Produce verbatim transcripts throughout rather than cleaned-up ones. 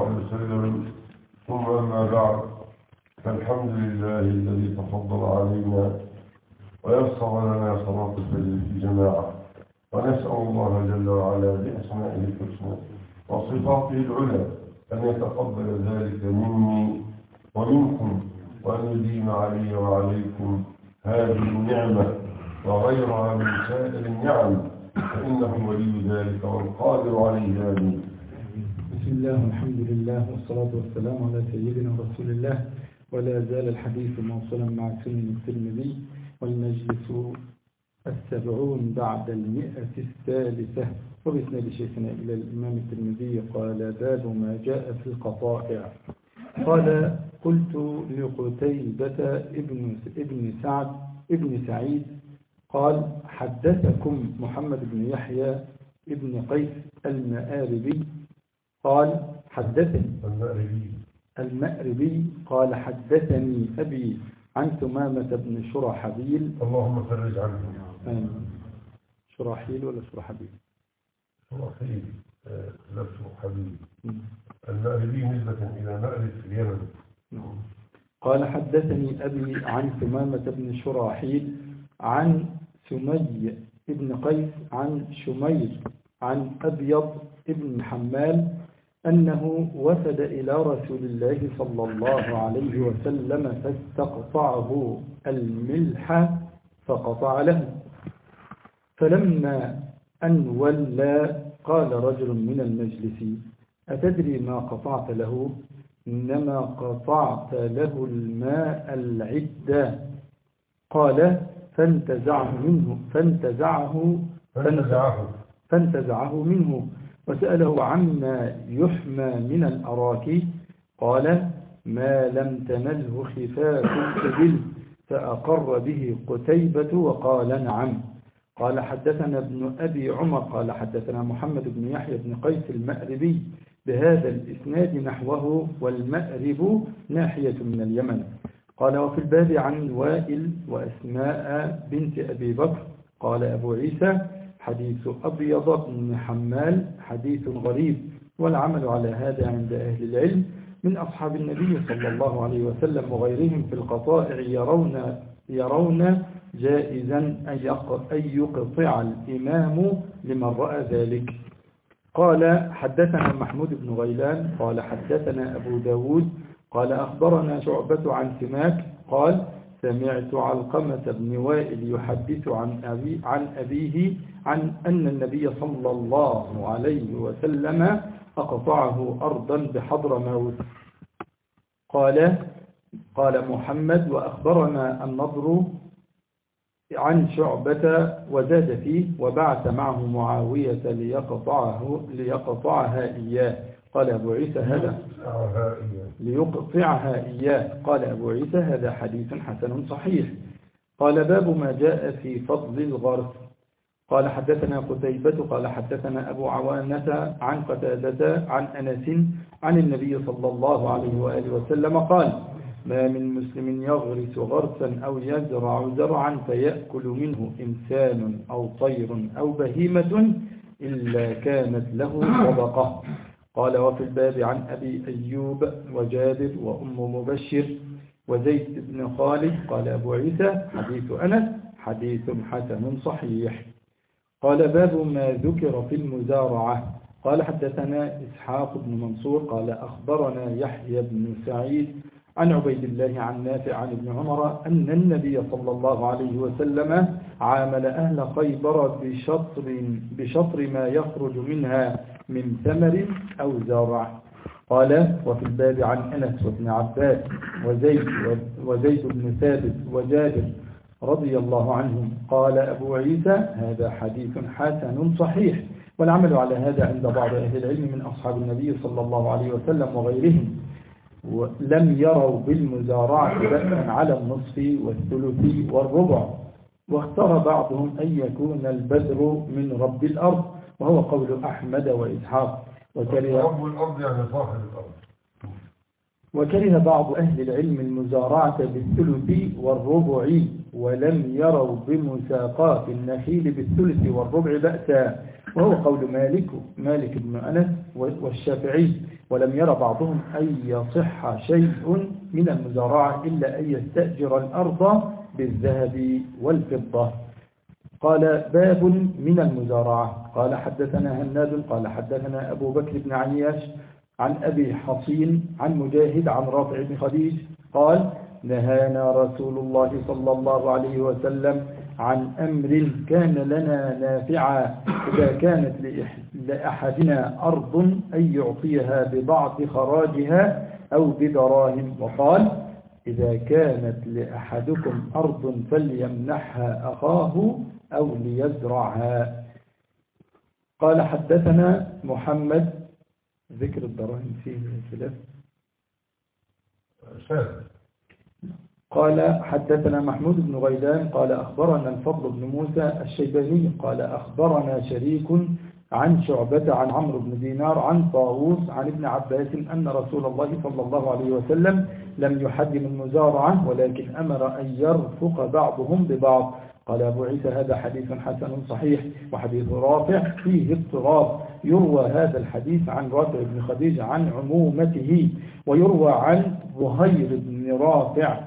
عليه وسلم. ثم أما بعد، فالحمد لله الذي تفضل علينا ويسر لنا صلاة الفجر في جماعة، ونسأل الله جل وعلا بأسمائه الحسنى وصفاته العلى أن يتقبل ذلك مني ومنكم، وأن يديم علي وعليكم هذه النعمة وغيرها من سائر النعم، فإنه ولي ذلك والقادر عليه. آمين. بسم الله والحمد لله والصلاة والسلام على سيدنا رسول الله. ولا زال الحديث موصولا مع سنن الترمذي، والمجلس السبعون بعد المئة الثالثة، وبإسناد شيخنا إلى الإمام الترمذي قال: باب ما جاء في القطائع. قال: قلت لقتيبة ابن ابن سعد ابن سعيد قال: حدثكم محمد بن يحيى ابن قيس المآربي قال: حدثني المأربي المأربي قال: حدثني أبي عن ثمامة بن شرحبيل. اللهم فرج عنه. آمين. شرحيل ولا شرحبيل؟ شرحيل نفس حبيب. المأربي نسبة إلى مأرب في اليمن. قال: حدثني أبي عن ثمامة بن شرحيل عن سمي بن قيس عن شمير عن أبيض بن حمال أنه وفد إلى رسول الله صلى الله عليه وسلم فاستقطعه الملح فقطع له، فلما أن ولى قال رجل من المجلس: أتدري ما قطعت له؟ إنما قطعت له الماء العدة. قال: فانتزعه منه فانتزعه فانتزعه فانتزعه منه وسأله عما يحمى من الأراك. قال: ما لم تنله خفاف الإبل. فأقر به قتيبة وقال: نعم. قال: حدثنا ابن أبي عمر قال: حدثنا محمد بن يحيى بن قيس المأربي بهذا الإسناد نحوه، والمأرب ناحية من اليمن. قال: وفي الباب عن وائل وأسماء بنت أبي بكر. قال أبو عيسى: حديث أبيض بن حمال حديث غريب، والعمل على هذا عند أهل العلم من أصحاب النبي صلى الله عليه وسلم وغيرهم في القطائع يرون يرون جائزا أن يقطع الإمام لمن رأى ذلك. قال: حدثنا محمود بن غيلان قال: حدثنا أبو داود قال: أخبرنا شعبة عن سماك قال: سمعت علقمة بن وائل يحدث عن, أبي عن أبيه عن أن النبي صلى الله عليه وسلم أقطعه أرضا بحضرموت. قال قال محمد: وأخبرنا النضر عن شعبة وزاد فيه: وبعث معه معاوية ليقطعه ليقطعها إياه. قال أبو عيسى: هذا ليقطعها إياه. قال أبو عيسى: هذا حديث حسن صحيح. قال: باب ما جاء في فضل الغرس. قال: حدثنا قتيبة قال: حدثنا أبو عوانة عن قتادة عن أنس عن النبي صلى الله عليه وآله وسلم قال: ما من مسلم يغرس غرسا أو يزرع زرعا فيأكل منه إنسان أو طير أو بهيمة إلا كانت له صدقة. قال: وفي الباب عن أبي أيوب وجابر وأم مبشر وزيد بن خالد. قال أبو عيسى: حديث أنس حديث حسن صحيح. قال: باب ما ذكر في المزارعة. قال: حدثنا إسحاق بن منصور قال: أخبرنا يحيى بن سعيد عن عبيد الله عن نافع عن ابن عمر أن النبي صلى الله عليه وسلم عامل أهل خيبر بشطر, بشطر ما يخرج منها من ثمر أو زرع. قال: وفي الباب عن أنس وابن عباس وزيد, وزيد بن ثابت وجابر رضي الله عنهم. قال أبو عيسى: هذا حديث حسن صحيح، والعمل على هذا عند بعض أهل العلم من أصحاب النبي صلى الله عليه وسلم وغيرهم، ولم يروا بالمزارعة بأسا على النصف والثلث والربع، واختار بعضهم أن يكون البذر من رب الأرض، وهو قول أحمد وإسحاق. وكره رب الأرض يعني صاحب الأرض. وكره بعض أهل العلم المزارعة بالثلث والربع، ولم يروا بمساقات النخيل بالثلث والربع بأسا، وهو قول مالك مالك بن أنس والشافعي. ولم ير بعضهم أن يصح شيء من المزارعة إلا أن يستأجر الأرض بالذهب والفضة. قال باب من المزارعة. قال حدثنا هناد قال حدثنا أبو بكر بن عياش عن أبي حصين عن مجاهد عن رافع بن خديج قال نهانا رسول الله صلى الله عليه وسلم عن أمر كان لنا نافعا إذا كانت لأحدنا أرض أن يعطيها ببعض خراجها أو بدراهم، وقال إذا كانت لأحدكم أرض فليمنحها أخاه أو ليزرعها. قال حدثنا محمد، ذكر الدراهم فيه خلاف. قال حدثنا محمود بن غيلان قال أخبرنا الفضل بن موسى الشيباني قال أخبرنا شريك عن شعبة عن عمرو بن دينار عن طاووس عن ابن عباس أن رسول الله صلى الله عليه وسلم لم يحرم المزارعة ولكن أمر أن يرفق بعضهم ببعض. قال أبو عيسى هذا حديث حسن صحيح. وحديث رافع فيه اضطراب، يروى هذا الحديث عن رافع بن خديج عن عمومته، ويروى عن زهير بن رافع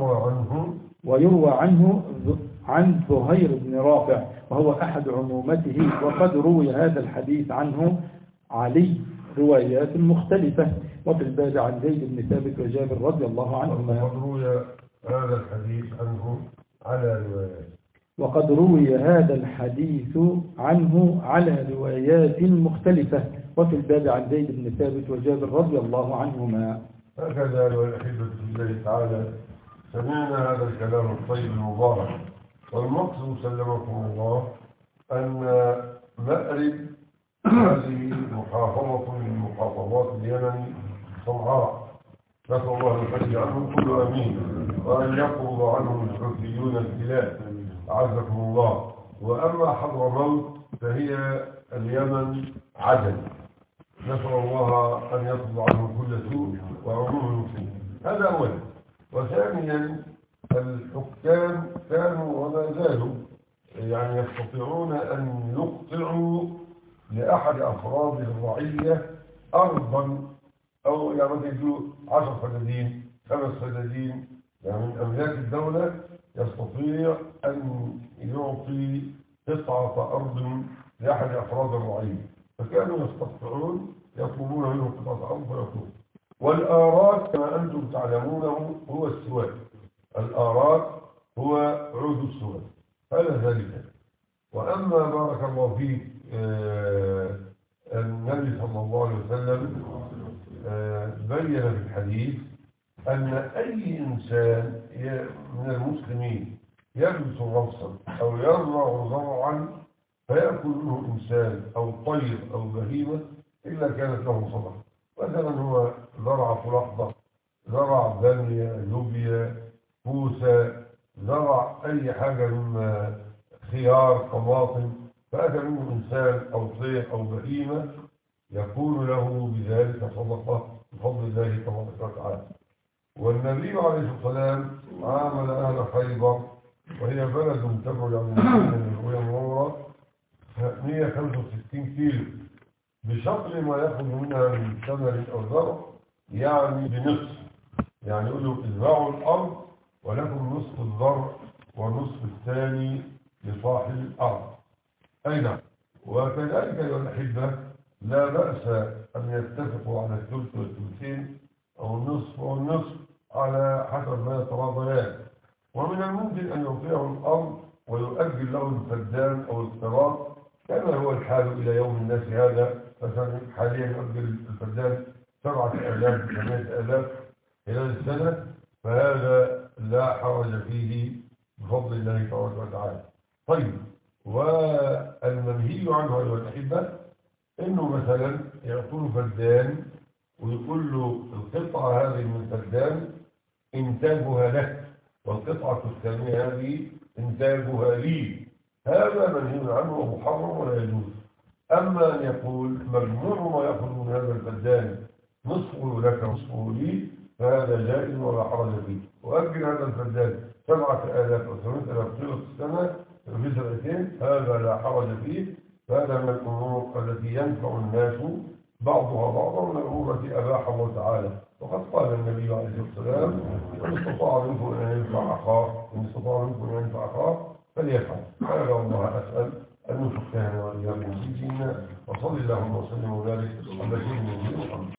ويروى عنه عن زهير بن رافع وهو أحد عمومته، وقد روي هذا الحديث عنه علي روايات مختلفة. وفي الباب عن زيد بن ثابت وجابر رضي الله عنهما وقد روي هذا الحديث عنه على روايات وقد روي هذا الحديث عنه على روايات مختلفة. وفي الباب عن زيد بن ثابت وجابر رضي الله عنهما. هكذا والأحبة بالله تعالى سمعنا هذا الكلام الطيب المبارك، والمقصد سلمكم الله أن مأرب هذه محافظة من محافظات اليمن صنعاء، نسأل الله أن يفرج عنهم كل أمين وأن يقبض عنهم الحوثيون البلاد أعزكم الله. وأما حضرموت فهي اليمن عدن، نسأل الله أن يقبض عنهم كل سوء وعموم المسلمين. هذا أولا. وثانيا الحكام كانوا وما زالوا يعني يستطيعون أن يقطعوا لأحد أفراد الرعية أرضا، أو يعني يجوا عشر فدادين خمس فدادين يعني من أملاك الدولة، يستطيع أن يعطي قطعة أرض لأحد أفراد الرعية، فكانوا يستطيعون يطلبون منه قطعة أرض فيأخذون. والآرات كما أنتم تعلمونه هو السواد، الآرات هو عود السواد، هذا ذلك. وأما بارك الله فيك آه النبي صلى الله عليه وسلم آه بين في الحديث أن أي إنسان من المسلمين يلبس غرسا أو يزرع زرعا فيأكل منه إنسان أو طير أو بهيمة إلا كانت له صدقة. مثلا هو زرع فلحظة، زرع بامية، لوبيا، كوسة، زرع أي حاجة من خيار، طماطم، فأكل منه إنسان أو طير أو بهيمة يكون له بذلك صدقة بفضل الله تبارك وتعالى. والنبي عليه الصلاة والسلام عامل أهل خيبر وهي بلد تبعد عن المدينة المنورة مئة وخمسة وستين كيلو بشطر ما يأخذ منها من ثمر أو زرع، يعني بنصف، يعني يقولوا ازرعوا الأرض ولكم نصف الزرع والنصف الثاني لصاحب الأرض. أي نعم. وكذلك أيها الأحبة لا بأس أن يتفقوا على الثلث والثلثين أو النصف والنصف على حسب ما يتراضيان. ومن الممكن أن يعطيه الأرض ويؤجل له الفدان أو القراط كما هو الحال إلى يوم الناس هذا. مثلا حاليا يؤجل الفدان سبعة آلاف ثمانية آلاف خلال السنة، فهذا لا حرج فيه بفضل الله تبارك وتعالى. طيب، والمنهي عنه أيها الأحبة إنه مثلا يعطوه فدان ويقول له القطعة هذه من الفدان إنتاجها لك والقطعة الثانية هذه إنتاجها لي، هذا منهي عنه ومحرم ولا يجوز. أما أن يقول مجموع ما يأخذ من هذا الفدان نصفه لك نصفه لي، فهذا جائز ولا حرج فيه. وأجل هذا الفدان سبعة آلاف أو ثمانية آلاف طيلة السنة في سنتين، هذا لا حرج فيه، فهذا من الأمور التي ينفع الناس بعضها بعضا من الأمور التي أباح الله تعالى. وقد قال النبي عليه الصلاة والسلام: من استطاع منكم أن ينفع أخاه من استطاع منكم أن ينفع أخاه فليفعل. هذا والله أسأل أن يفقهنا وإياكم في ديننا، وصلى اللهم وسلم وبارك على سيدنا محمد.